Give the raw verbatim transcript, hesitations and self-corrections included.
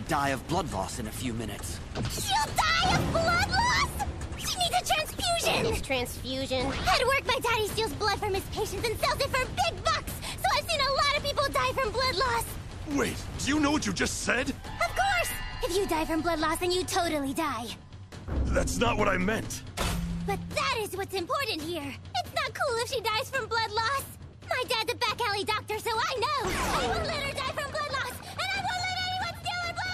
might die of blood loss in a few minutes. She'll die of blood loss? She needs a transfusion! Transfusion? At work, my daddy steals blood from his patients and sells it for big bucks! So I've seen a lot of people die from blood loss! Wait, do you know what you just said? Of course! If you die from blood loss, then you totally die. That's not what I meant. But that is what's important here. It's not cool if she dies from blood loss. My dad's a back alley doctor, so